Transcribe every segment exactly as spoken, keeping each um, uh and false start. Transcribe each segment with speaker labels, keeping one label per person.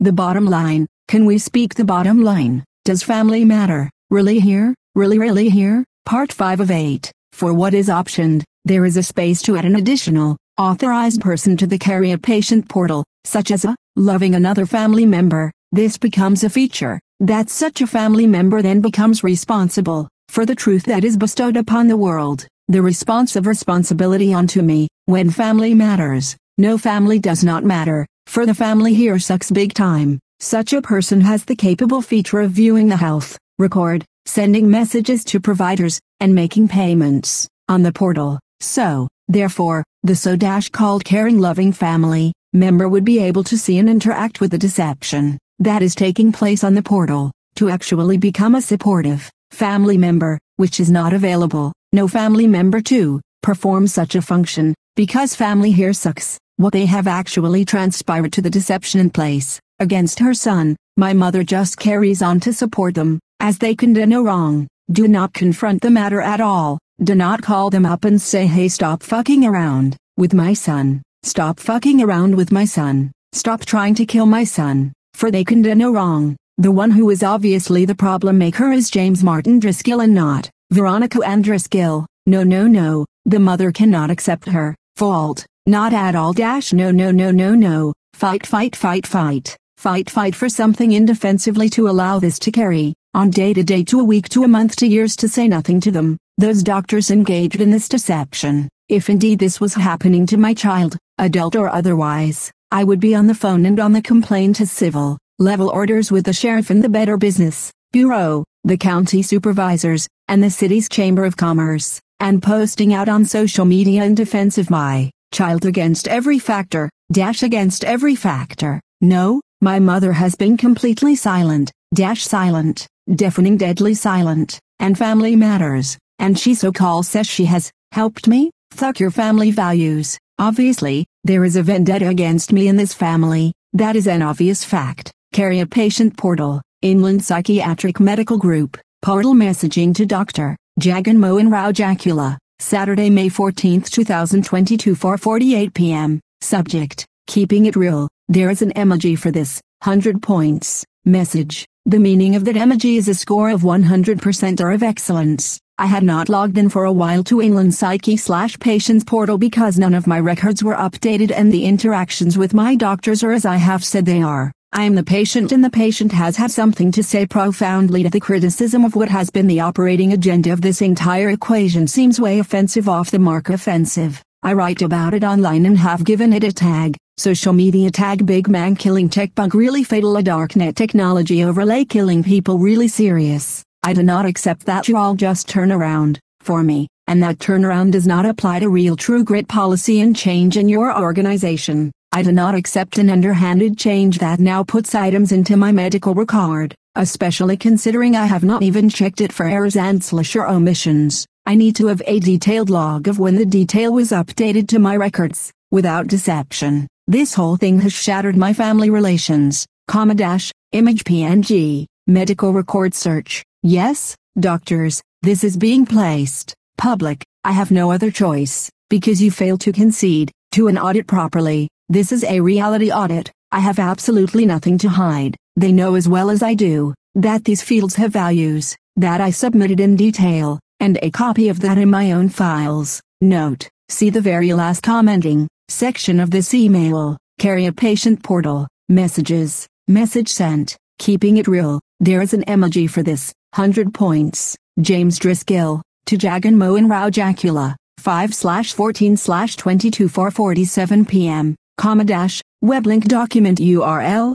Speaker 1: The bottom line, can we speak the bottom line? Does family matter? Really here? Really really here? Part five of eight. For what is optioned, there is a space to add an additional, authorized person to the Carry a Patient portal, such as a, loving another family member. This becomes a feature, that such a family member then becomes responsible, for the truth that is bestowed upon the world, the response of responsibility unto me. When family matters, no family does not matter, for the family here sucks big time. Such a person has the capable feature of viewing the health record, sending messages to providers, and making payments on the portal. So, therefore, the so-called caring loving family member would be able to see and interact with the deception that is taking place on the portal, to actually become a supportive family member, which is not available. No family member to perform such a function, because family here sucks. What they have actually transpired to the deception in place against her son. My mother just carries on to support them, as they can do no wrong. Do not confront the matter at all. Do not call them up and say, hey, stop fucking around with my son. Stop fucking around with my son. Stop trying to kill my son, for they can do no wrong. The one who is obviously the problem maker is James Martin Driscoll and not Veronica Ann Driscoll. No no no, the mother cannot accept her fault. Not at all dash no no no no no. Fight fight fight fight. Fight fight for something indefensively to allow this to carry on day to day to a week to a month to years, to say nothing to them, those doctors engaged in this deception. If indeed this was happening to my child, adult or otherwise, I would be on the phone and on the complaint to civil level orders with the sheriff and the Better Business Bureau, the county supervisors, and the city's Chamber of Commerce, and posting out on social media in defense of my child against every factor, dash against every factor. No, my mother has been completely silent, dash silent, deafening deadly silent, and family matters, and she so-called says she has helped me. Fuck your family values. Obviously, there is a vendetta against me in this family, that is an obvious fact. Carry a Patient portal, Inland Psychiatric Medical Group, portal messaging to Doctor Jagan Mohan Rao Jakula, Saturday, May fourteenth, two thousand twenty-two, four forty-eight p m Subject, keeping it real. There is an emoji for this, one hundred points, message. The meaning of that emoji is a score of one hundred percent or of excellence. I had not logged in for a while to Inland Psyche slash Patients portal because none of my records were updated and the interactions with my doctors are as I have said they are. I am the patient and the patient has had something to say profoundly to the criticism of what has been the operating agenda of this entire equation seems way offensive, off the mark offensive. I write about it online and have given it a tag, social media tag, big man killing tech bug really fatal, a darknet technology overlay killing people really serious. I do not accept that you all just turn around for me, and that turnaround does not apply to real true grit policy and change in your organization. I do not accept an underhanded change that now puts items into my medical record, especially considering I have not even checked it for errors and slash or omissions. I need to have a detailed log of when the detail was updated to my records, without deception. This whole thing has shattered my family relations, comma dash, image P N G, medical record search. Yes, doctors, this is being placed public. I have no other choice, because you failed to concede to an audit properly. This is a reality audit. I have absolutely nothing to hide. They know as well as I do that these fields have values that I submitted in detail, and a copy of that in my own files. Note, see the very last commenting section of this email. Carry a Patient portal, messages, message sent, keeping it real. There is an emoji for this, one hundred points. James Driscoll, to Jagan Mohan Rao Jakula, five fourteen twenty-two, four forty-seven p m comma dash, web link document U R L,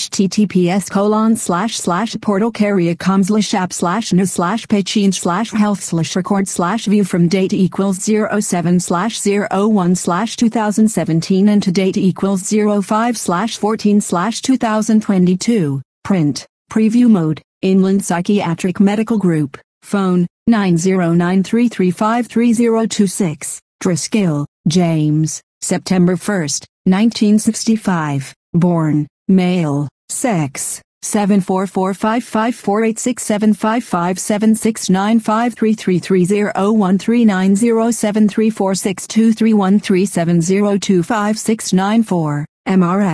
Speaker 1: https colon slash slash portal carriacom slash app slash no slash pay change slash health slash record slash view from date equals zero seven slash zero one slash two thousand seventeen and to date equals zero five slash fourteen slash two thousand twenty-two. Print, preview mode, Inland Psychiatric Medical Group, phone, nine zero nine three three five three zero two six, Driscoll, James, September first, nineteen sixty-five, born, male, sex, seven four four five five four eight six seven five five seven six nine five three three three zero one three nine zero seven three four six two three one three seven zero two five six nine four, M R N,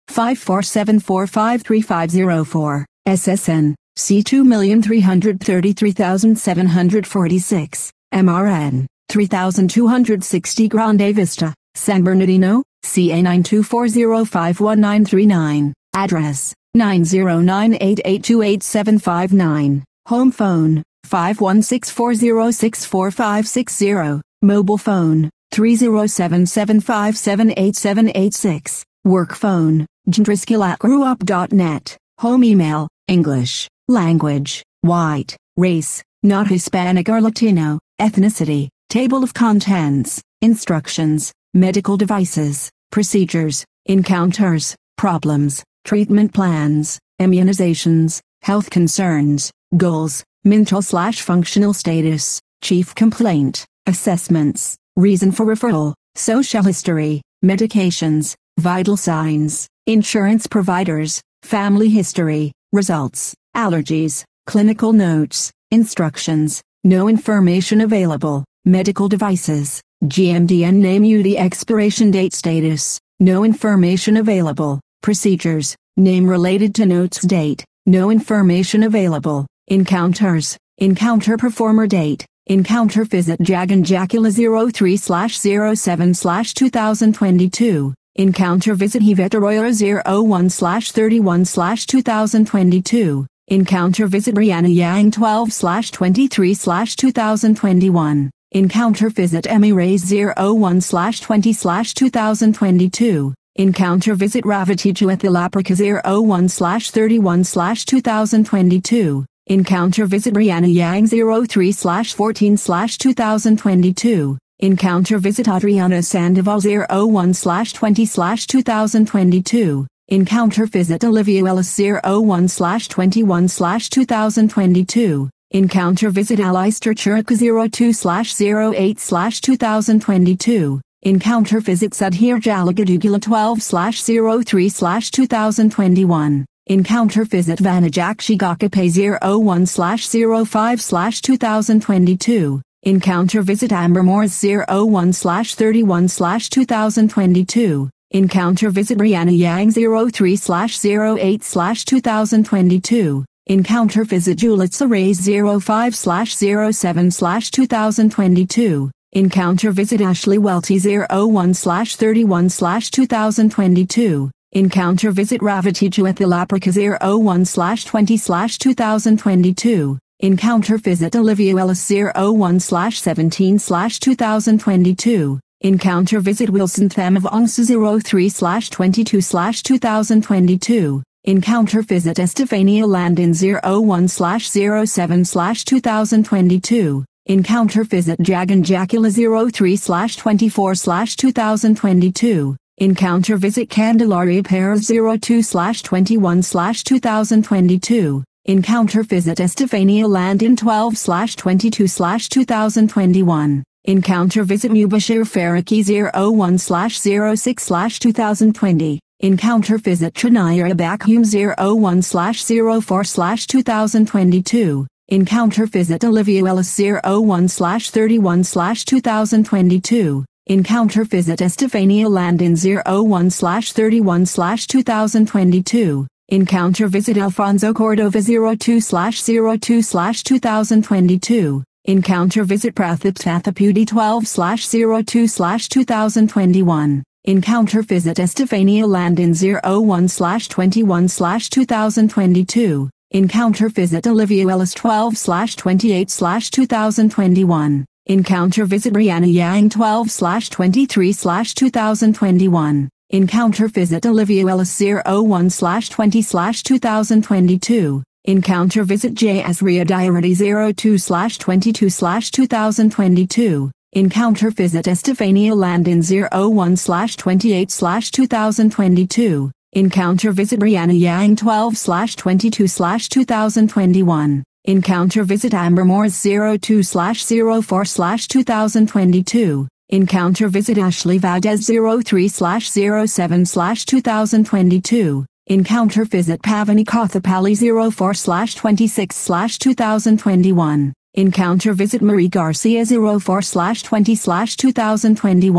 Speaker 1: five four seven four five three five zero four, S S N, C two three three three seven four six, M R N, three two six zero Grande Vista, San Bernardino, C A nine two four zero five one nine three nine, address, nine zero nine eight eight two eight seven five nine, home phone, five one six four zero six four five six zero, mobile phone, three zero seven seven five seven eight seven eight six, work phone, jindriskill at growup dot net, home email, English, language, white, race, not Hispanic or Latino, ethnicity, table of contents, instructions, medical devices, procedures, encounters, problems, treatment plans, immunizations, health concerns, goals, mental slash functional status, chief complaint, assessments, reason for referral, social history, medications, vital signs, insurance providers, family history, results, allergies, clinical notes, instructions, no information available, medical devices, G M D N name U D expiration date status, no information available, procedures, name related to notes date, no information available, encounters, encounter performer date, encounter visit Jagan Jacula zero three slash zero seven slash two thousand twenty-two, encounter visit Hivetoroya zero one slash thirty-one slash two thousand twenty-two, encounter visit Brianna Yang twelve slash twenty-three slash two thousand twenty-one, encounter visit Emmy Reyes zero one slash twenty slash two thousand twenty-two, encounter visit Ravati Juathalaprika zero one slash thirty-one slash two thousand twenty-two, encounter visit Brianna Yang zero three slash fourteen slash two thousand twenty-two, encounter visit Adriana Sandoval zero one slash twenty slash two thousand twenty-two, encounter visit Olivia Ellis zero one slash twenty-one slash two thousand twenty-two, encounter visit Alistair Churka zero two slash zero eight slash two thousand twenty-two, encounter visit Sudhir Jalagadugula twelve slash zero three slash two thousand twenty-one, encounter visit Vanajakshi Gakape zero one slash zero five slash two thousand twenty-two, encounter visit Amber Moores zero one slash thirty-one slash two thousand twenty-two, encounter visit Brianna Yang zero three slash zero eight slash two thousand twenty-two, encounter visit Julitza Reyes zero five slash zero seven slash two thousand twenty-two, encounter visit Ashley Welty zero one slash thirty-one slash two thousand twenty-two, encounter visit Ravati Juathalaprika zero one slash twenty slash two thousand twenty-two, encounter visit Olivia Ellis zero one slash seventeen slash two thousand twenty-two, encounter visit Wilson Thamavongsa zero three slash twenty-two slash two thousand twenty-two, encounter visit Estefania Landon zero one slash zero seven slash two thousand twenty-two, encounter visit Jagan Jacula zero three slash twenty-four slash two thousand twenty-two, encounter visit Candelaria Perez zero two slash twenty-one slash two thousand twenty-two, encounter visit Estefania Landon twelve slash twenty-two slash two thousand twenty-one, encounter visit Mubashir Faraki zero one slash zero six slash two thousand twenty, encounter visit Trinaya Bakhum zero one slash zero four slash two thousand twenty-two, encounter visit Olivia Ellis zero one slash thirty-one slash two thousand twenty-two, encounter visit Estefania Landon zero one slash thirty-one slash two thousand twenty-two, encounter visit Alfonso Cordova zero two slash zero two slash two thousand twenty-two, encounter visit Prathip Thathapudi twelve slash zero two slash two thousand twenty-one, encounter visit Estefania Landon zero one slash twenty-one slash two thousand twenty-two, encounter visit Olivia Ellis twelve slash twenty-eight slash two thousand twenty-one, encounter visit Brianna Yang twelve slash twenty-three slash two thousand twenty-one, encounter visit Olivia Ellis zero one slash twenty slash two thousand twenty-two, encounter visit J. Asria Diarity zero two slash twenty-two slash two thousand twenty-two, encounter visit Estefania Landon zero one slash twenty-eight slash two thousand twenty-two, encounter visit Brianna Yang twelve slash twenty-two slash two thousand twenty-one, encounter visit Amber Moores zero two slash zero four slash two thousand twenty-two, encounter visit Ashley Valdez zero three slash zero seven slash two thousand twenty-two, encounter visit Pavani Kothapalli zero four slash twenty-six slash two thousand twenty-one, encounter visit Marie Garcia zero four slash twenty slash two thousand twenty-one,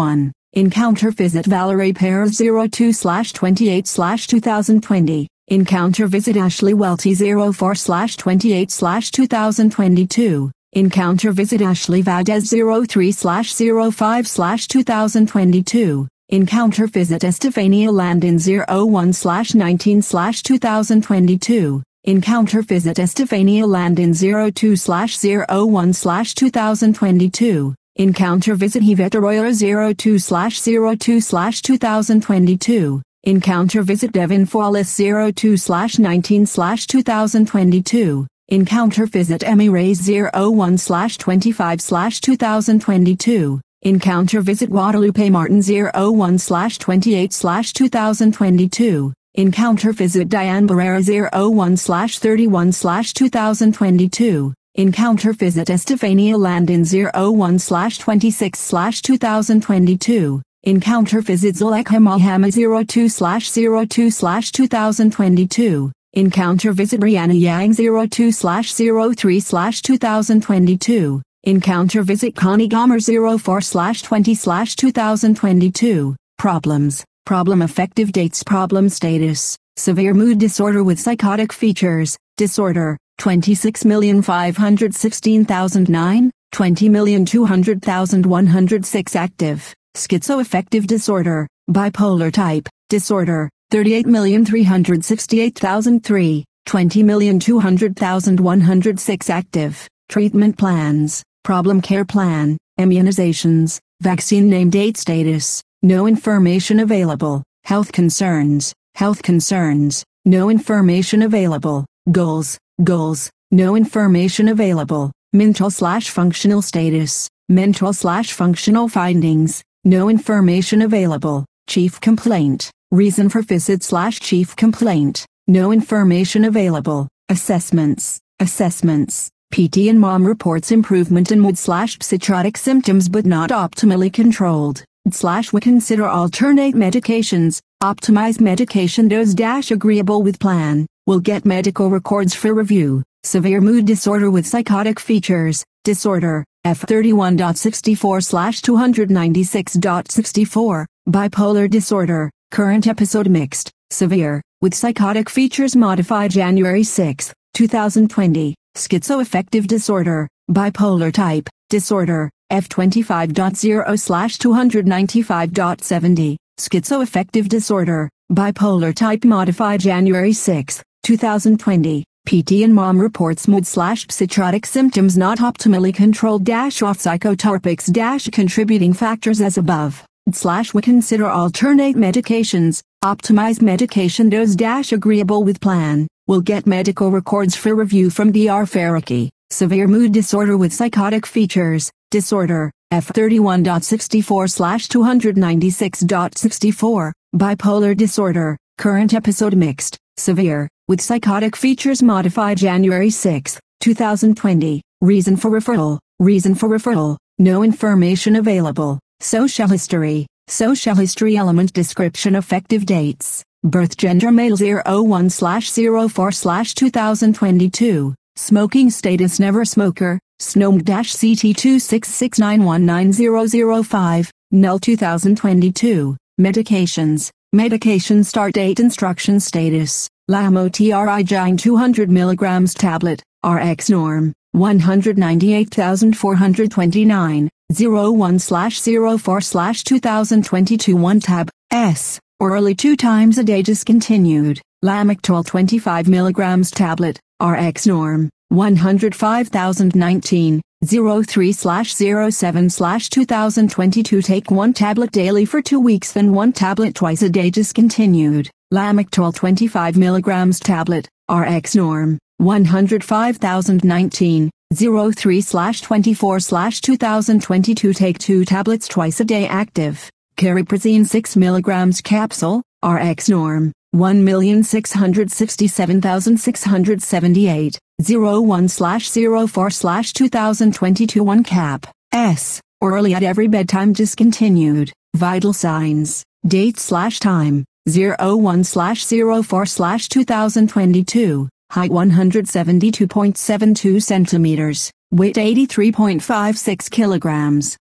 Speaker 1: Encounter visit Valerie Pears zero two slash twenty-eight slash two thousand twenty. Encounter visit Ashley Welty zero four slash twenty-eight slash two thousand twenty-two. Encounter visit Ashley Valdez zero three slash zero five slash two thousand twenty-two. Encounter visit Estefania Landon zero one slash nineteen slash two thousand twenty-two. Encounter visit Estefania Landon zero two slash zero one slash two thousand twenty-two. Encounter visit Yvette Arroyo zero two slash zero two slash two thousand twenty-two. Encounter visit Devin Fawless zero two slash nineteen slash two thousand twenty-two. Encounter visit Emmy Reyes zero one slash twenty-five slash two thousand twenty-two. Encounter visit Guadalupe Martin zero one slash twenty-eight slash two thousand twenty-two. Encounter visit Diane Barrera zero one slash thirty-one slash two thousand twenty-two. Encounter visit Estefania Landon zero one slash twenty-six slash two thousand twenty-two. Encounter visit Zulekha Mahama zero two slash zero two slash two thousand twenty-two. Encounter visit Brianna Yang zero two slash zero three slash two thousand twenty-two. Encounter visit Connie Gomer zero four slash twenty slash two thousand twenty-two. Problems. Problem effective dates. Problem status. Severe mood disorder with psychotic features. Disorder. twenty-six million five hundred sixteen thousand nine. twenty million two hundred thousand one hundred six active. Schizoaffective disorder. Bipolar type. Disorder. thirty-eight million three hundred sixty-eight thousand three. twenty million two hundred thousand one hundred six active. Treatment plans. Problem care plan. Immunizations. Vaccine name date status. No information available. Health concerns. Health concerns. No information available. Goals. Goals. No information available. Mental slash functional status. Mental slash functional findings. No information available. Chief complaint. Reason for visit slash chief complaint. No information available. Assessments. Assessments. P T and mom reports improvement in mood slash psychotic symptoms but not optimally controlled. Slash we consider alternate medications. Optimize medication dose dash agreeable with plan. Will get medical records for review. Severe mood disorder with psychotic features. Disorder. F thirty-one point sixty-four slash two ninety-six point sixty-four. Bipolar disorder. Current episode mixed. Severe. With psychotic features modified January sixth, two thousand twenty. Schizoaffective disorder. Bipolar type. Disorder. F twenty-five point zero slash two ninety-five point seventy. Schizoaffective disorder. Bipolar type modified January sixth, two thousand twenty. P T and mom reports mood slash psychotic symptoms not optimally controlled dash off psychotropics dash contributing factors as above. Slash we consider alternate medications. Optimize medication dose dash agreeable with plan. Will get medical records for review from D R Faraki. Severe mood disorder with psychotic features. Disorder. F thirty-one point sixty-four slash two ninety-six point sixty-four. Bipolar disorder. Current episode mixed. Severe. With psychotic features modified January sixth, two thousand twenty. Reason for referral. Reason for referral. No information available. Social history. Social history element description effective dates. Birth gender male zero one slash zero four slash two thousand twenty-two. Smoking status never smoker. S N O M C T two six six nine one nine zero zero five. Null two thousand twenty-two. Medications. Medication start date instruction status. Lamotrigine two hundred milligrams tablet. R X norm. one hundred ninety-eight thousand four hundred twenty-nine. zero one slash zero four slash two thousand twenty-two one tab. S. Orally two times a day discontinued. Lamictal twenty-five milligrams tablet. R X norm. one hundred five thousand nineteen. zero three slash zero seven slash two thousand twenty-two take one tablet daily for two weeks then one tablet twice a day discontinued. Lamictal twenty-five milligrams tablet. R X norm. one hundred five thousand nineteen. zero three slash twenty-four slash two thousand twenty-two take two tablets twice a day active. Cariprazine six milligrams capsule. R X norm. one million six hundred sixty-seven thousand six hundred seventy-eight. zero one slash zero four slash two thousand twenty-two one cap. S. Orally at every bedtime discontinued. Vital signs. Date slash time. zero one slash zero four slash two thousand twenty-two. Height one hundred seventy-two point seven two centimeters. Weight eighty-three point five six kilograms.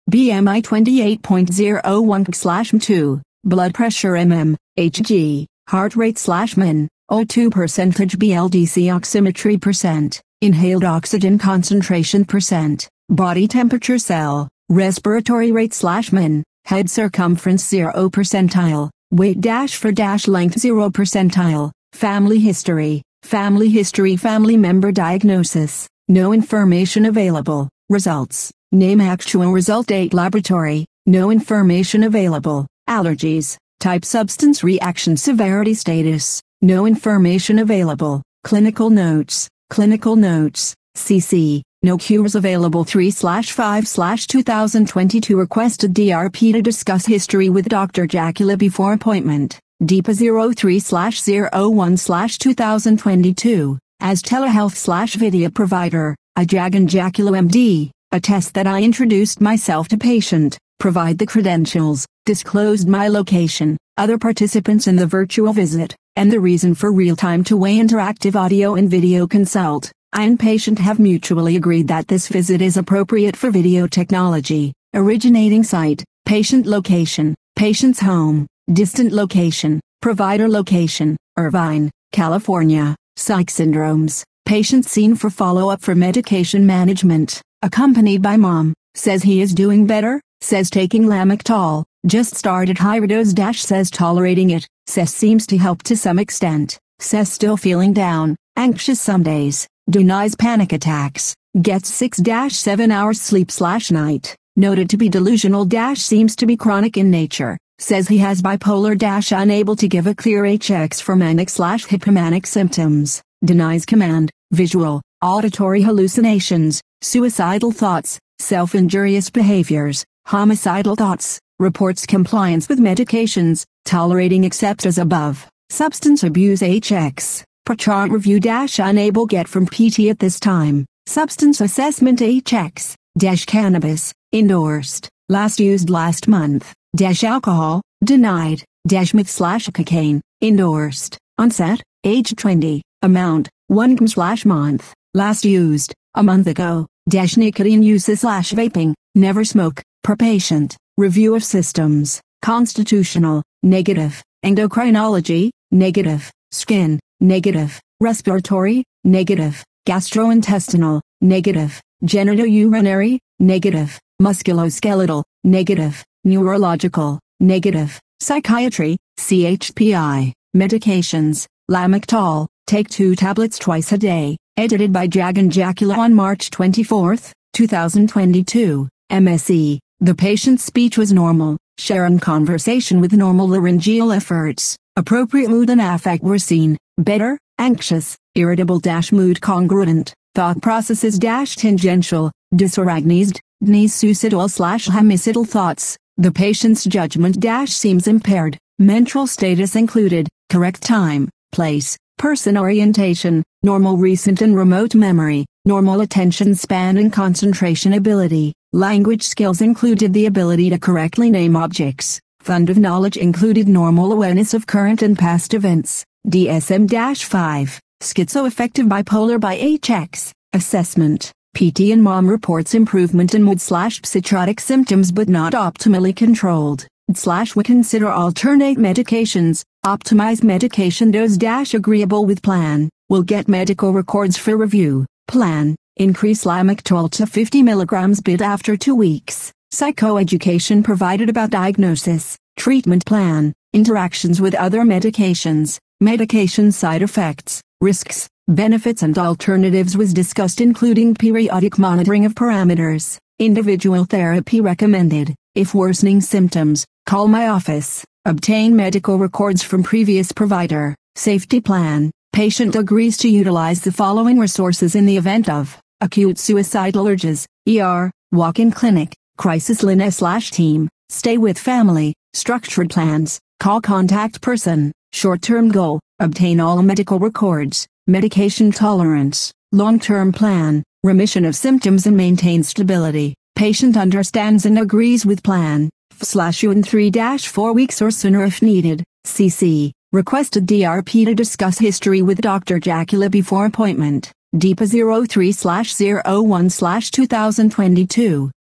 Speaker 1: B M I twenty-eight point zero one slash two, blood pressure mm, Hg, heart rate slash min, O two percentage B L D C oximetry percent, inhaled oxygen concentration percent, body temperature cell, respiratory rate slash min, head circumference zero percentile, weight dash for dash length zero percentile, family history, family history family member diagnosis, no information available, results, name actual result eight laboratory, no information available, allergies, type substance reaction severity status, no information available, clinical notes, clinical notes, C C, no cures available three slash five slash two thousand twenty-two requested D R P to discuss history with Doctor Jacula before appointment, D P A zero three slash zero one slash two thousand twenty-two, as telehealth slash video provider, I Jagan Jacula M D, attest that I introduced myself to patient, provide the credentials, disclosed my location, other participants in the virtual visit, and the reason for real-time two-way interactive audio and video consult. I and patient have mutually agreed that this visit is appropriate for video technology. Originating site, patient location, patient's home, distant location, provider location, Irvine, California, psych syndromes, patient seen for follow-up for medication management, accompanied by mom, says he is doing better, says taking Lamictal, just started higher dose dash says tolerating it, says seems to help to some extent, says still feeling down, anxious some days, denies panic attacks, gets six to seven hours sleep slash night, noted to be delusional dash seems to be chronic in nature, says he has bipolar dash unable to give a clear H X for manic slash hypomanic symptoms, denies command, visual, auditory hallucinations, suicidal thoughts, self-injurious behaviors, homicidal thoughts, reports compliance with medications, tolerating except as above, substance abuse H X. Per chart review dash unable get from P T at this time, substance assessment H X, dash cannabis, endorsed, last used last month, dash alcohol, denied, dash meth slash cocaine, endorsed, onset, age twenty, amount, one gram slash month, last used, a month ago, dash nicotine uses slash vaping, never smoke, per patient, review of systems, constitutional, negative, endocrinology, negative, skin, negative, respiratory, negative, gastrointestinal, negative, genitourinary, negative, musculoskeletal, negative, neurological, negative, psychiatry, C H P I, medications, Lamictal, take two tablets twice a day, edited by Jagan Jacula on March twenty-fourth, two thousand twenty-two, M S E, the patient's speech was normal, sharing conversation with normal laryngeal efforts, appropriate mood and affect were seen, better, anxious, irritable dash mood congruent, thought processes dash tangential, disorganized, dnes suicidal slash homicidal thoughts, the patient's judgment dash seems impaired, mental status included, correct time, place, person orientation, normal recent and remote memory, normal attention span and concentration ability, language skills included the ability to correctly name objects, fund of knowledge included normal awareness of current and past events, D S M five, schizoaffective bipolar by H X, assessment, P T and mom reports improvement in mood slash psychotic symptoms but not optimally controlled, slash we consider alternate medications, optimize medication dose dash agreeable with plan, will get medical records for review, plan, increase Lamictal to fifty milligrams bid after two weeks, psychoeducation provided about diagnosis, treatment plan, interactions with other medications, medication side effects, risks, benefits and alternatives was discussed including periodic monitoring of parameters, individual therapy recommended, if worsening symptoms, call my office, obtain medical records from previous provider, safety plan, patient agrees to utilize the following resources in the event of acute suicidal urges, E R, walk-in clinic, crisis line slash team, stay with family, structured plans, call contact person, short-term goal, obtain all medical records, medication tolerance, long-term plan, remission of symptoms and maintain stability, patient understands and agrees with plan, slash you in three to four weeks or sooner if needed, C C, requested D R P to discuss history with Doctor Jacula before appointment, D P A zero three slash zero one slash two thousand twenty-two.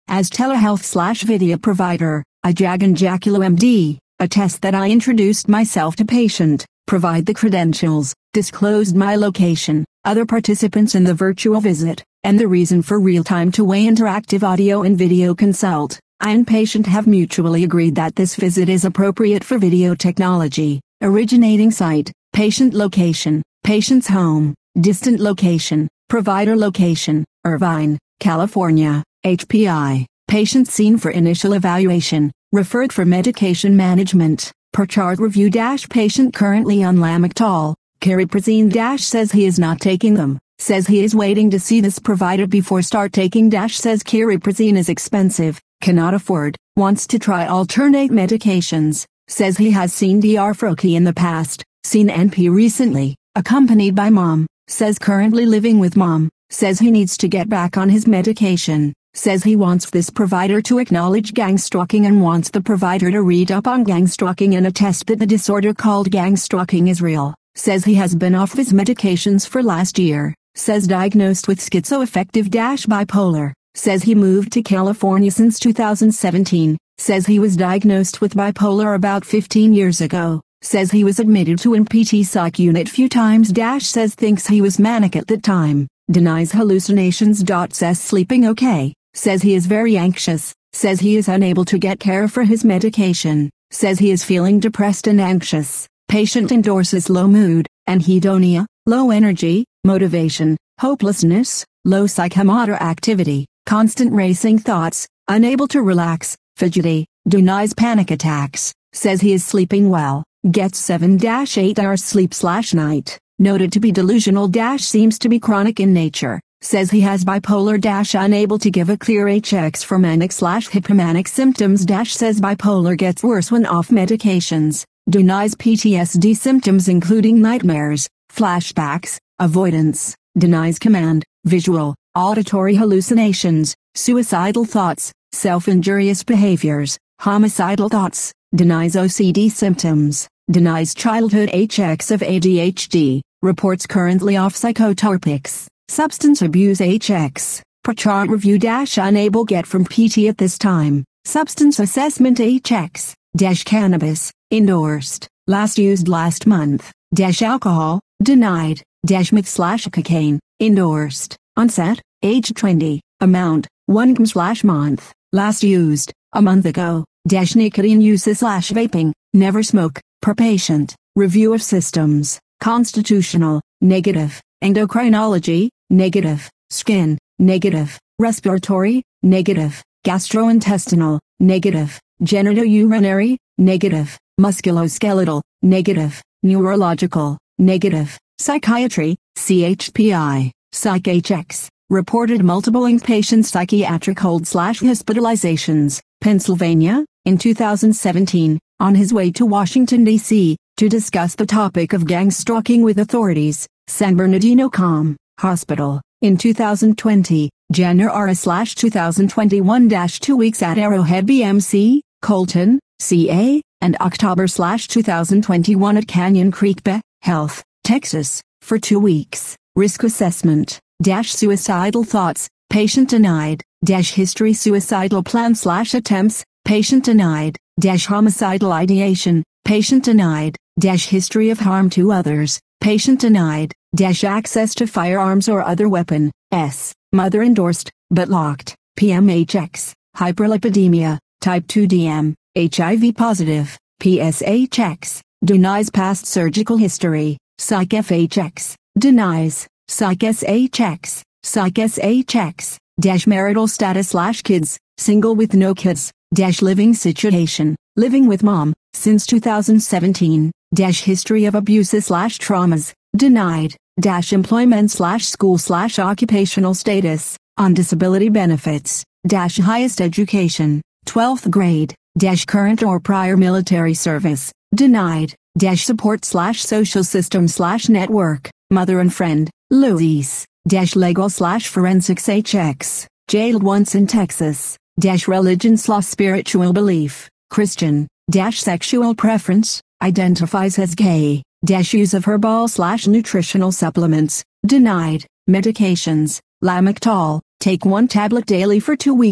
Speaker 1: As telehealth slash video provider, I Jag and Jaculo M D, attest that I introduced myself to patient, provide the credentials, disclosed my location, other participants in the virtual visit, and the reason for real-time two-way interactive audio and video consult. I and patient have mutually agreed that this visit is appropriate for video technology. Originating site, patient location, patient's home, distant location, provider location, Irvine, California, H P I, patient seen for initial evaluation, referred for medication management, per chart review dash patient currently on Lamictal, cariprazine dash says he is not taking them, says he is waiting to see this provider before start taking dash says cariprazine is expensive, cannot afford, wants to try alternate medications, says he has seen Diarfroki in the past, seen N P recently, accompanied by mom, says currently living with mom, says he needs to get back on his medication, says he wants this provider to acknowledge gang stalking and wants the provider to read up on gang stalking and attest that the disorder called gang stalking is real, says he has been off his medications for last year, says diagnosed with schizoaffective dash bipolar, says he moved to California since two thousand seventeen, says he was diagnosed with bipolar about fifteen years ago, says he was admitted to N P T psych unit few times dash says thinks he was manic at the time, denies hallucinations. Says sleeping okay, says he is very anxious, says he is unable to get care for his medication, says he is feeling depressed and anxious, patient endorses low mood, anhedonia, low energy, motivation, hopelessness, low psychomotor activity, constant racing thoughts, unable to relax, fidgety, denies panic attacks, says he is sleeping well, gets seven to eight hours sleep slash night, noted to be delusional dash seems to be chronic in nature, says he has bipolar dash unable to give a clear H X for manic slash hypomanic symptoms dash says bipolar gets worse when off medications, denies P T S D symptoms including nightmares, flashbacks, avoidance, denies command, visual, auditory hallucinations, suicidal thoughts, self-injurious behaviors, homicidal thoughts, denies O C D symptoms, denies childhood H X of A D H D, reports currently off psychotropics, substance abuse H X, per chart review dash unable get from P T at this time, substance assessment H X, dash cannabis, endorsed, last used last month, dash alcohol, denied, dash meth slash cocaine, endorsed, onset, age twenty, amount, one gram slash month, last used, a month ago, dash nicotine use slash vaping, never smoke, per patient, review of systems, constitutional, negative, endocrinology, negative, skin, negative, respiratory, negative, gastrointestinal, negative, genitourinary, negative, musculoskeletal, negative, neurological, negative, psychiatry, C H P I, psych H X, reported multiple inpatient psychiatric hold slash hospitalizations, Pennsylvania, in two thousand seventeen, on his way to Washington, D C, to discuss the topic of gang stalking with authorities, San Bernardino Comm Hospital, in two thousand twenty, January slash two thousand twenty-one dash two weeks at Arrowhead B M C, Colton, C A, and October slash two thousand twenty-one at Canyon Creek Bay, Health, Texas, for two weeks, risk assessment, dash suicidal thoughts, patient denied, dash history suicidal plan slash attempts, patient denied, dash homicidal ideation, patient denied, dash history of harm to others, patient denied, dash access to firearms or other weapon, S, mother endorsed, but locked, P M H X, hyperlipidemia, type two D M, H I V positive, P S H X, denies past surgical history, psych F H X, denies, psych S H X, psych S H X, dash marital status slash kids, single with no kids, dash living situation, living with mom, since two thousand seventeen, dash history of abuses slash traumas, denied, dash employment slash school slash occupational status, on disability benefits, dash highest education, twelfth grade, dash current or prior military service, denied, dash support slash social system slash network, mother and friend, Luis, dash legal slash forensics H X, jailed once in Texas, dash religion slash spiritual belief, Christian, dash sexual preference, identifies as gay, dash use of herbal slash nutritional supplements, denied, medications, Lamictal, take one tablet daily for two weeks,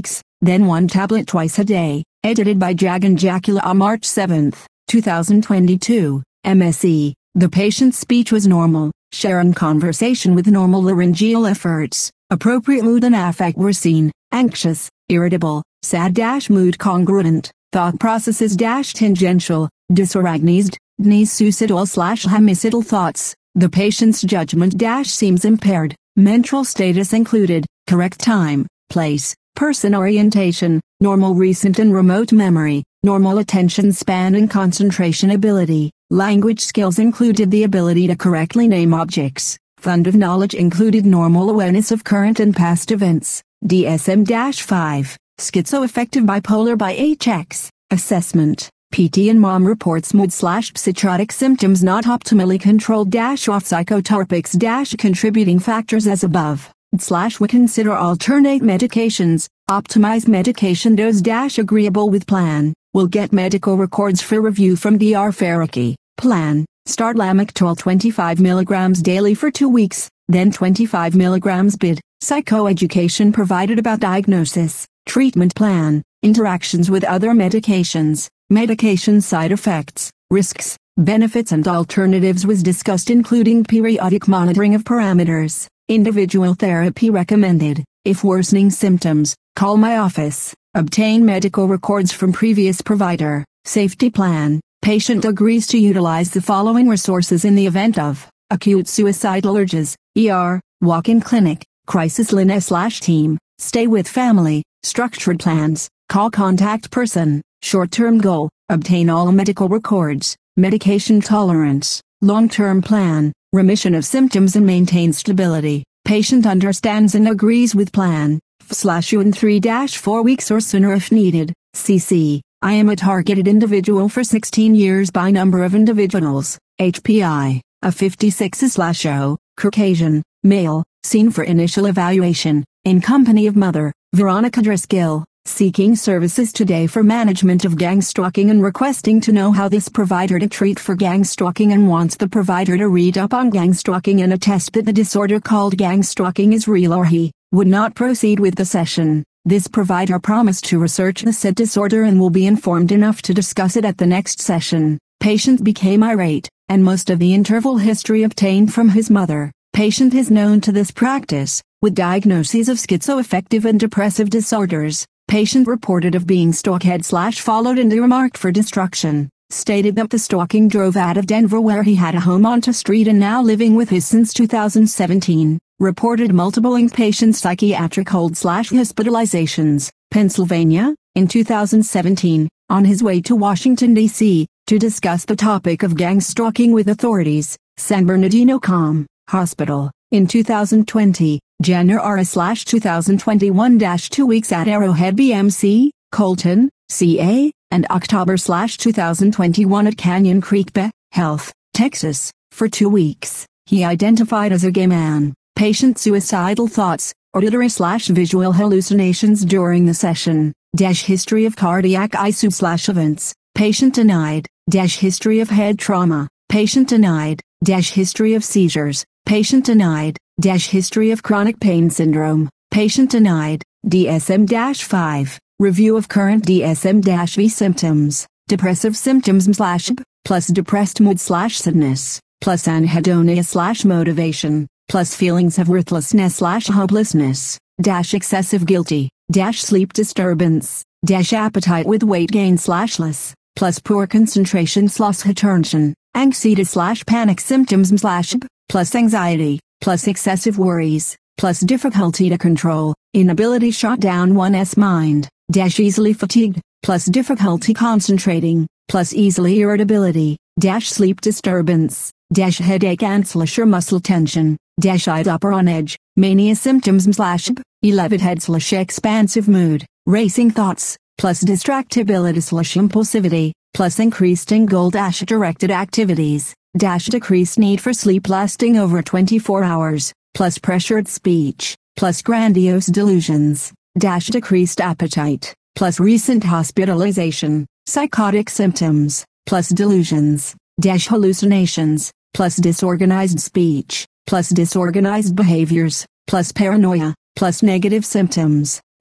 Speaker 1: then one tablet twice a day. Edited by Jagan Jakula on March seventh, two thousand twenty-two. M S E. The patient's speech was normal. Sharing conversation with normal laryngeal efforts. Appropriate mood and affect were seen. Anxious, irritable, sad dash mood congruent, thought processes dash tangential, disorganized, dnes suicidal slash homicidal thoughts. The patient's judgment dash seems impaired. Mental status included, correct time, place, person orientation, normal recent and remote memory, normal attention span and concentration ability. Language skills included the ability to correctly name objects. Fund of knowledge included normal awareness of current and past events. D S M five, schizoaffective bipolar by H X, assessment, P T and mom reports mood slash psychotic symptoms not optimally controlled dash off psychotropics dash contributing factors as above, slash we consider alternate medications, optimize medication dose dash agreeable with plan, will get medical records for review from D R Faraki, plan, start Lamictal twenty-five milligrams daily for two weeks, then twenty-five milligrams B I D. Psychoeducation provided about diagnosis, treatment plan, interactions with other medications, medication side effects, risks, benefits and alternatives was discussed including periodic monitoring of parameters, individual therapy recommended, if worsening symptoms, call my office, obtain medical records from previous provider, safety plan, patient agrees to utilize the following resources in the event of acute suicidal urges, E R, walk-in clinic, crisis line slash team, stay with family, structured plans, call contact person, short-term goal, obtain all medical records, medication tolerance, long-term plan, remission of symptoms and maintain stability, patient understands and agrees with plan, slash you in three to four weeks or sooner if needed, C C, I am a targeted individual for sixteen years by number of individuals, H P I, a fifty-six slash O, Caucasian, male, seen for initial evaluation, in company of mother, Veronica Driscoll, seeking services today for management of gang stalking and requesting to know how this provider to treat for gang stalking and wants the provider to read up on gang stalking and attest that the disorder called gang stalking is real or he would not proceed with the session. This provider promised to research the said disorder and will be informed enough to discuss it at the next session. Patient became irate, and most of the interval history obtained from his mother. Patient is known to this practice, with diagnoses of schizoaffective and depressive disorders. Patient reported of being stalked slash followed and earmarked for destruction. Stated that the stalking drove out of Denver where he had a home on T Street and now living with his since two thousand seventeen. Reported multiple inpatient psychiatric hold slash hospitalizations, Pennsylvania, in two thousand seventeen, on his way to Washington, D C, to discuss the topic of gang stalking with authorities. San Bernardino Com. Hospital, in two thousand twenty, January slash two thousand twenty-one dash two weeks at Arrowhead B M C, Colton, C A, and October slash two thousand twenty-one at Canyon Creek Bay, Health, Texas, for two weeks. He identified as a gay man. Patient suicidal thoughts, auditory slash visual hallucinations during the session. Dash history of cardiac I C U slash events. Patient denied. Dash history of head trauma. Patient denied. Dash history of seizures. Patient denied. Dash history of chronic pain syndrome. Patient denied. D S M five. Review of current D S M V symptoms. Depressive symptoms slash B, plus depressed mood slash sadness, plus anhedonia slash motivation, plus feelings of worthlessness slash hopelessness, dash excessive guilty, dash sleep disturbance, dash appetite with weight gain slash less, plus poor concentration slash attention, anxiety slash panic symptoms slash B, plus anxiety, plus excessive worries, plus difficulty to control, inability shut down one's mind, dash easily fatigued, plus difficulty concentrating, plus easily irritability, dash sleep disturbance, dash headache and slash muscle tension, dash eyed upper on edge, mania symptoms slash B, elevated head slash expansive mood, racing thoughts, plus distractibility slash impulsivity, plus increased in goal dash directed activities, dash decreased need for sleep lasting over twenty-four hours, plus pressured speech, plus grandiose delusions, dash decreased appetite, plus recent hospitalization, psychotic symptoms, plus delusions, dash hallucinations, plus disorganized speech, plus disorganized behaviors, plus paranoia, plus negative symptoms,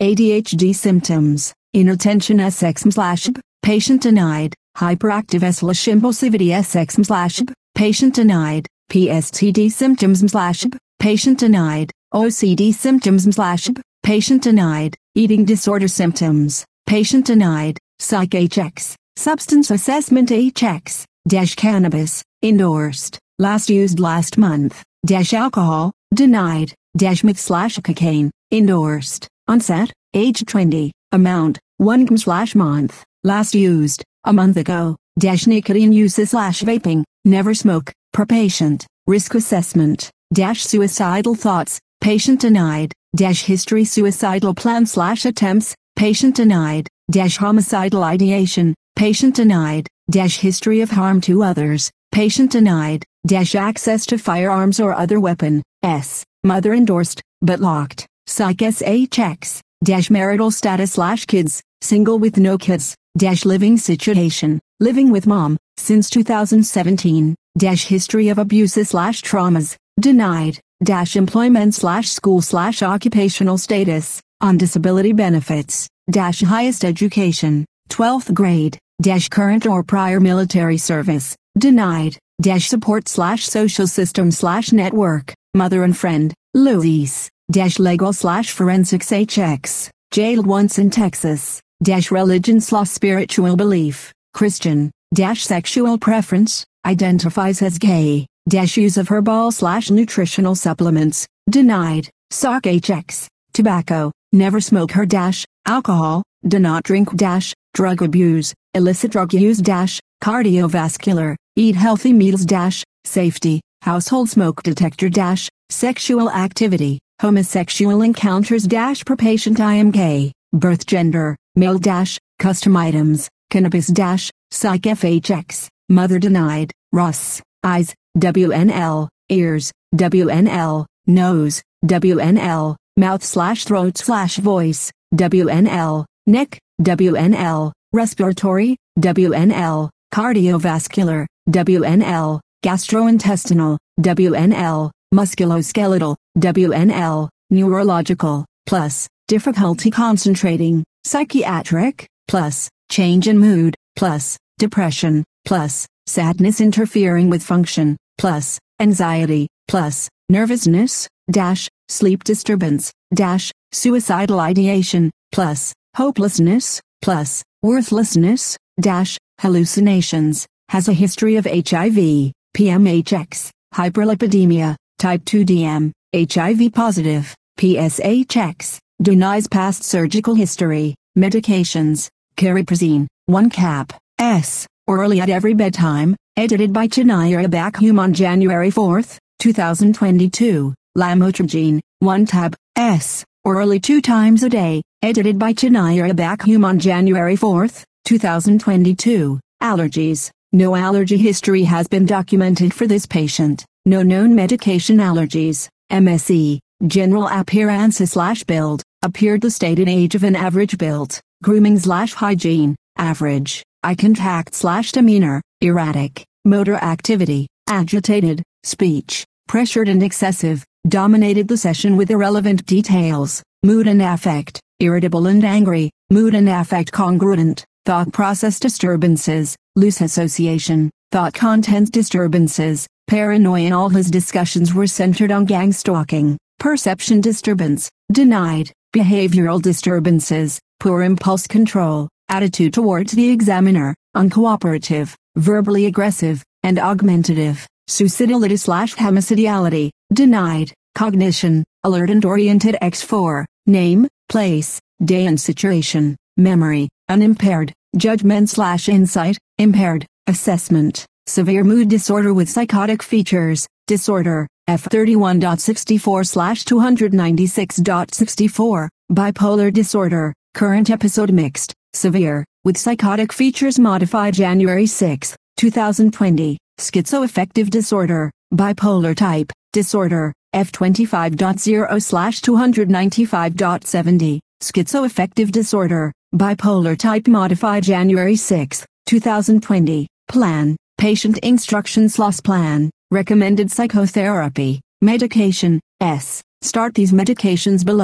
Speaker 1: A D H D symptoms, inattention S X M slash B, patient denied, hyperactive slash impulsivity S X M slash B, patient denied, P S T D symptoms slash B, patient denied, O C D symptoms slash B, patient denied, eating disorder symptoms, patient denied, Psych H X, substance assessment H X, dash cannabis, endorsed, last used last month, dash alcohol, denied, dash meth slash cocaine, endorsed, onset, age twenty, amount, one gram slash month, last used, a month ago, dash nicotine use slash vaping, never smoke, per patient, risk assessment, dash suicidal thoughts, patient denied, dash history suicidal plan slash attempts, patient denied, dash homicidal ideation, patient denied, dash history of harm to others, patient denied, dash access to firearms or other weapon, S, mother endorsed, but locked, Psych S H X, dash marital status slash kids, single with no kids, dash living situation, living with mom, since two thousand seventeen, dash history of abuses slash traumas, denied, dash employment slash school slash occupational status, on disability benefits, dash highest education, twelfth grade, dash current or prior military service, denied, dash support slash social system slash network, mother and friend, Luis, dash legal slash forensics H X, jailed once in Texas, dash religion slash spiritual belief, Christian, dash sexual preference, identifies as gay, dash use of herbal slash nutritional supplements, denied, Sock H X, tobacco, never smoke her dash, alcohol, do not drink dash, drug abuse, illicit drug use dash, cardiovascular, eat healthy meals dash, safety, household smoke detector dash, sexual activity, homosexual encounters dash per patient I am gay, birth gender, male dash, custom items, cannabis dash, Psych F H X, mother denied, Russ, eyes, W N L, ears, W N L, nose, W N L, mouth slash throat slash voice, W N L, neck, W N L, respiratory, W N L, cardiovascular, W N L, gastrointestinal, W N L, musculoskeletal, W N L, neurological, plus, difficulty concentrating, psychiatric, plus, change in mood, plus, depression, plus, sadness interfering with function, plus, anxiety, plus, nervousness, dash, sleep disturbance, dash, suicidal ideation, plus, hopelessness, plus, worthlessness, dash, hallucinations, has a history of H I V, P M H X, hyperlipidemia, type two D M, H I V positive, P S H X, denies past surgical history, medications, cariprazine, one cap, S, orally at every bedtime, edited by Chinaya Bakhum on January fourth, two thousand twenty-two, lamotrigine, one tab, S, orally two times a day, edited by Chinaya Bakhum on January fourth, two thousand twenty-two, allergies, no allergy history has been documented for this patient, no known medication allergies, M S E, general appearance slash build, appeared the stated age of an average build, grooming slash hygiene, average, eye contact slash demeanor, erratic, motor activity, agitated, speech, pressured and excessive, dominated the session with irrelevant details, mood and affect, irritable and angry, mood and affect congruent, thought process disturbances, loose association, thought content disturbances, paranoia. All his discussions were centered on gang stalking, perception disturbance, denied, behavioral disturbances, poor impulse control, attitude towards the examiner, uncooperative, verbally aggressive, and augmentative, suicidality slash homicidality, denied, cognition, alert and oriented X four, name, place, day and situation, memory, unimpaired, judgment slash insight, impaired, assessment, severe mood disorder with psychotic features, disorder, F thirty-one point sixty-four slash two ninety-six point sixty-four, bipolar disorder, current episode mixed, severe, with psychotic features modified January sixth, two thousand twenty, schizoaffective disorder, bipolar type, disorder, F twenty-five point zero slash two ninety-five point seventy, schizoaffective disorder, bipolar type modified January sixth, two thousand twenty, plan, patient instructions loss plan, recommended psychotherapy, medication, S, start these medications below,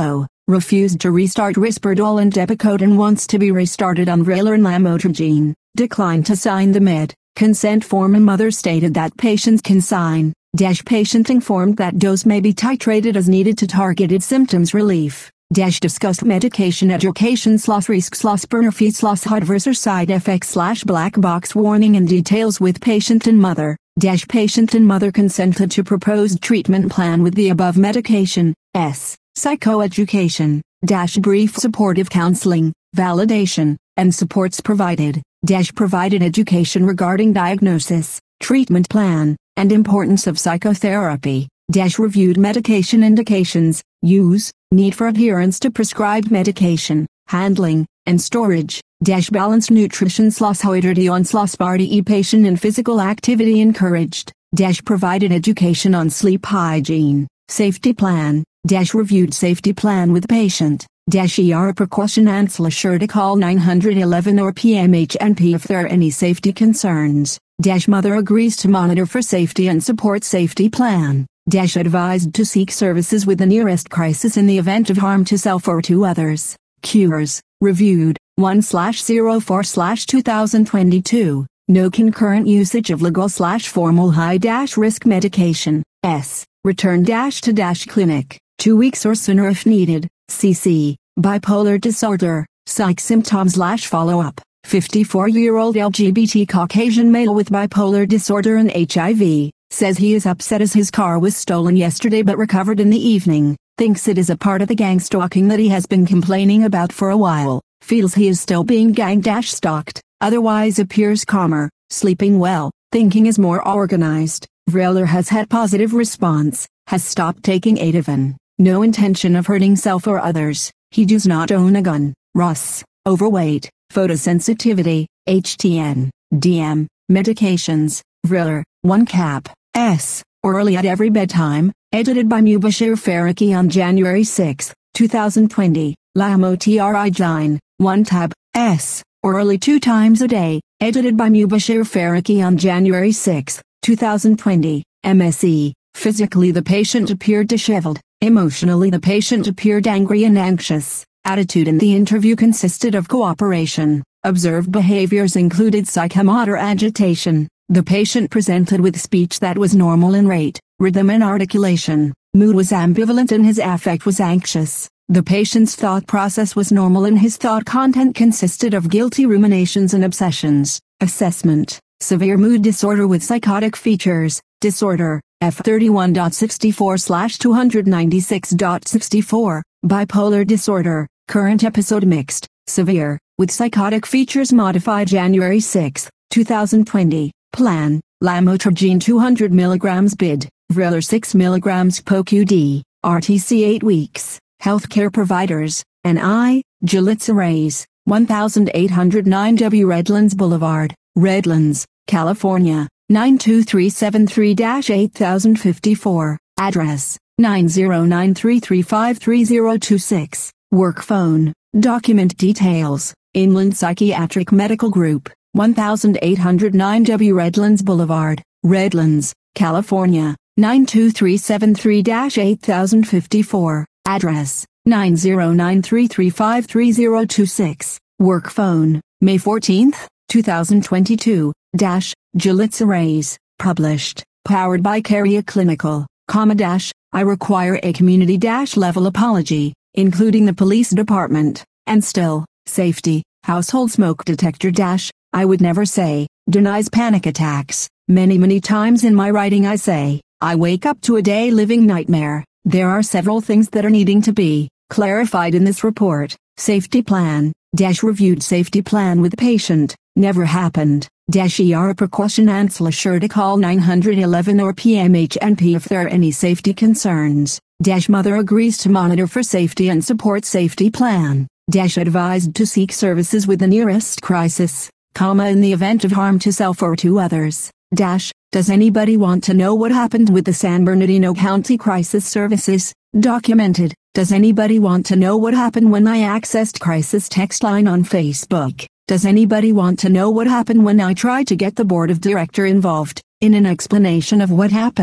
Speaker 1: refused to restart Risperdal and Depakote and wants to be restarted on Vraylar and Lamotrigine, declined to sign the med consent form, and mother stated that patients can sign. Dash patient informed that dose may be titrated as needed to targeted symptoms relief. Dash discussed medication education slash risk slash benefit slash adverse or side effects slash black box warning and details with patient and mother. Dash patient and mother consented to proposed treatment plan with the above medication. S. Psychoeducation. Dash brief supportive counseling, validation, and supports provided. Dash provided education regarding diagnosis, treatment plan, and importance of psychotherapy. Dash reviewed medication indications, use, need for adherence to prescribed medication, handling, and storage. Dash balanced nutrition slash hydration on slash party patient and physical activity encouraged. Dash provided education on sleep hygiene, safety plan. Dash reviewed safety plan with patient. Dash E R precaution and sure to call nine one one or P M H N P if there are any safety concerns. Dash mother agrees to monitor for safety and support safety plan. Dash advised to seek services with the nearest crisis in the event of harm to self or to others. Cures, reviewed, one oh four twenty twenty-two. No concurrent usage of legal slash formal high dash risk medication. S. Return dash to dash clinic, two weeks or sooner if needed. C C. Bipolar disorder, psych symptoms slash follow-up. fifty-four-year-old L G B T Caucasian male with bipolar disorder and H I V, says he is upset as his car was stolen yesterday but recovered in the evening, thinks it is a part of the gang stalking that he has been complaining about for a while, feels he is still being gang-stalked, otherwise appears calmer, sleeping well, thinking is more organized. Vraylar has had positive response, has stopped taking Ativan, no intention of hurting self or others, he does not own a gun. Russ, overweight, photosensitivity, H T N, D M, medications, Vraylar, one cap, S, orally at every bedtime, edited by Mubashir Faraki on January sixth, two thousand twenty, Lamotrigine, one tab, S, orally two times a day, edited by Mubashir Faraki on January sixth, two thousand twenty, M S E, physically the patient appeared disheveled, emotionally the patient appeared angry and anxious. Attitude in the interview consisted of cooperation. Observed behaviors included psychomotor agitation. The patient presented with speech that was normal in rate, rhythm and articulation. Mood was ambivalent and his affect was anxious. The patient's thought process was normal and his thought content consisted of guilty ruminations and obsessions. Assessment: severe mood disorder with psychotic features. Disorder, F thirty-one point sixty-four slash two ninety-six point sixty-four. Bipolar disorder, current episode mixed, severe, with psychotic features modified January sixth, two thousand twenty. Plan: Lamotrigine two hundred milligrams B I D, Vraylar six milligrams P O Q D, R T C eight weeks. Healthcare providers, N I, Jalitza Reyes, eighteen oh nine W Redlands Boulevard, Redlands, California, nine two three seven three eight thousand fifty-four. Address: nine zero nine three three five three zero two six. Work phone. Document details: Inland Psychiatric Medical Group, eighteen oh nine W Redlands Boulevard, Redlands, California, nine two three seven three eight thousand fifty-four. Address: nine zero nine three three five three zero two six. Work phone. May fourteenth, two thousand twenty-two. Dash, Jalitza Reyes, published, powered by Caria Clinical, comma dash, I require a community dash level apology, including the police department, and still, safety, household smoke detector dash, I would never say, denies panic attacks. Many many times in my writing I say, I wake up to a day living nightmare. There are several things that are needing to be clarified in this report. Safety plan, dash reviewed safety plan with patient, never happened. Dash E R precaution and sure to call nine one one or P M H N P if there are any safety concerns. Dash mother agrees to monitor for safety and support safety plan. Dash advised to seek services with the nearest crisis, comma in the event of harm to self or to others. Dash, does anybody want to know what happened with the San Bernardino County Crisis Services? Documented. Does anybody want to know what happened when I accessed crisis text line on Facebook? Does anybody want to know what happened when I tried to get the board of director involved, in an explanation of what happened?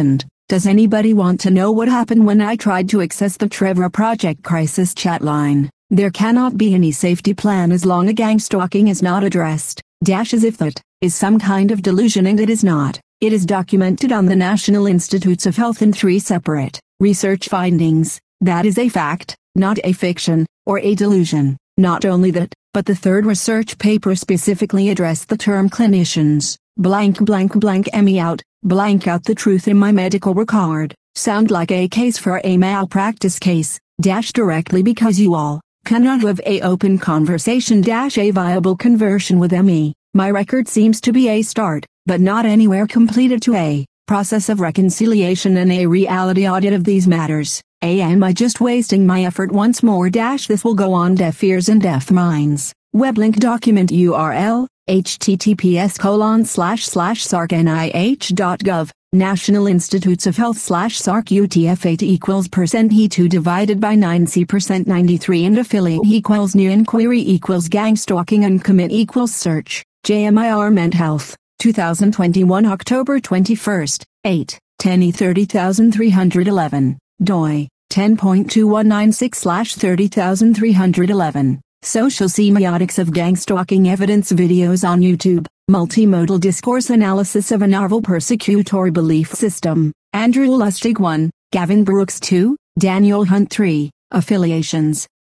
Speaker 1: Does anybody want to know what happened when I tried to access the Trevor Project Crisis chat line? There cannot be any safety plan as long as gang stalking is not addressed. Dash as if that is some kind of delusion, and it is not. It is documented on the National Institutes of Health in three separate research findings. That is a fact, not a fiction, or a delusion. Not only that, but the third research paper specifically addressed the term clinicians, blank blank blank me out, blank out the truth in my medical record, sound like a case for a malpractice case, dash directly because you all cannot have a open conversation dash a viable conversion with me. My record seems to be a start, but not anywhere completed to a process of reconciliation and a reality audit of these matters. Am I just wasting my effort once more dash this will go on deaf ears and deaf minds. Weblink document U R L, https colon slash slash sarc.nih.gov, National Institutes of Health slash sarc U T F eight equals percent he two divided by nine c percent ninety-three and affiliate equals new inquiry equals gang stalking and commit equals search. J M I R Ment Health, twenty twenty-one October twenty-first, eight, ten e thirty thousand three hundred eleven, doi, ten point two one nine six slash thirty thousand three hundred eleven. Social semiotics of gang stalking evidence videos on YouTube, multimodal discourse analysis of a novel persecutory belief system, Andrew Lustig one, Gavin Brooks two, Daniel Hunt three, affiliations,